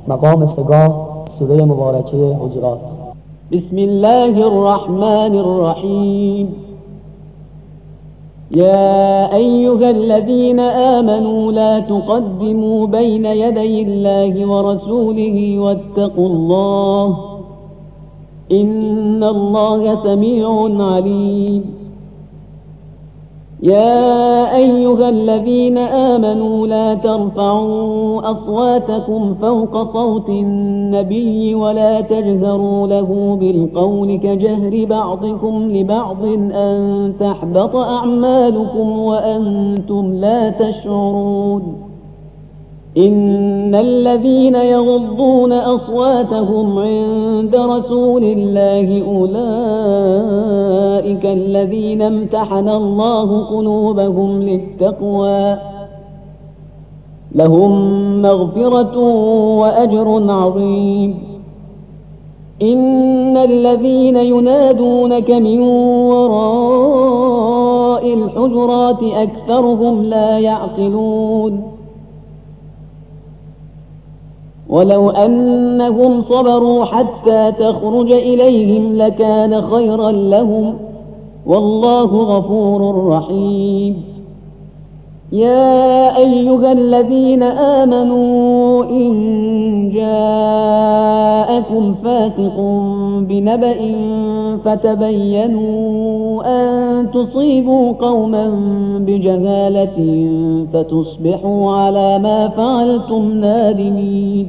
مقام سگاه، سوره مبارکه حجرات. بسم الله الرحمن الرحيم. يا أيها الذين آمنوا لا تقدموا بين يدي الله ورسوله واتقوا الله إن الله سميع عليم. يا أيها الذين آمنوا لا ترفعوا أصواتكم فوق صوت النبي ولا تجهروا له بالقول كجهر بعضكم لبعض أن تحبط أعمالكم وأنتم لا تشعرون. إن الذين يغضون أصواتهم عند رسول الله أولئك الذين امتحن الله قلوبهم للتقوى لهم مغفرة وأجر عظيم. إن الذين ينادونك من وراء الحجرات أكثرهم لا يعقلون. ولو أنهم صبروا حتى تخرج إليهم لكان خيرا لهم والله غفور رحيم. يا أيها الذين آمنوا إن جاءكم فاسق بنبأ فتبينوا أن تصيبوا قوما بجهالة فتصبحوا على ما فعلتم نادمين.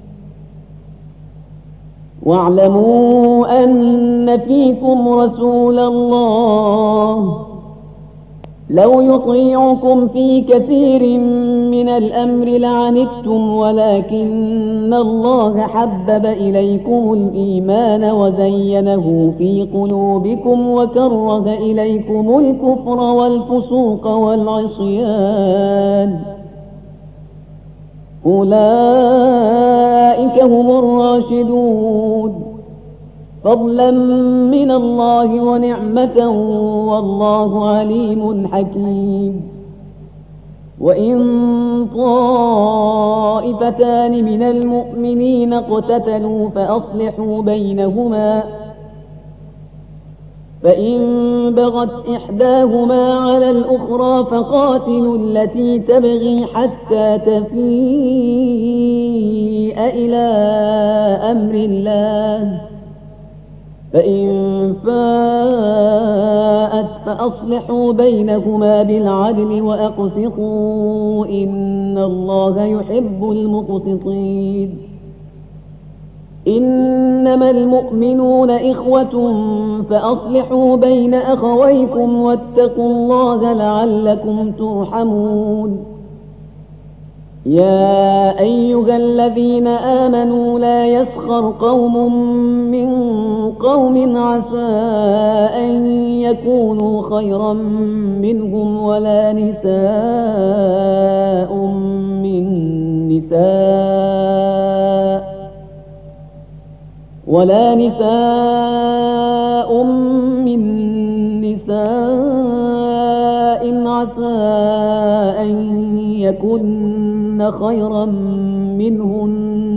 واعلموا أن فيكم رسول الله لو يطيعكم في كثير من الأمر لعنتم ولكن الله حبب إليكم الإيمان وزينه في قلوبكم وكره إليكم الكفر والفسوق والعصيان أولئك هم الراشدون فضلا من الله ونعمة والله عليم حكيم. وإن طائفتان من المؤمنين اقتتلوا فأصلحوا بينهما فإن بغت إحداهما على الأخرى فقاتلوا التي تبغي حتى تفيء إلى أمر الله فإن فاءت فأصلحوا بينهما بالعدل وأقسطوا إن الله يحب المقسطين. إنما المؤمنون إخوة فأصلحوا بين أخويكم واتقوا الله لعلكم ترحمون. يا أيها الذين آمنوا لا يسخر قوم من قوم عسى أن يكونوا خيرا منهم ولا نساء من نساء عسى أن يكن خيرا منهن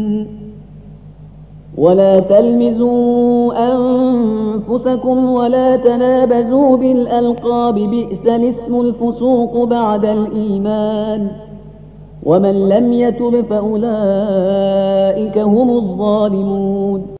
ولا تلمزوا أنفسكم ولا تنابزوا بالألقاب بئس الاسم الفسوق بعد الإيمان ومن لم يتب فأولئك هم الظالمون.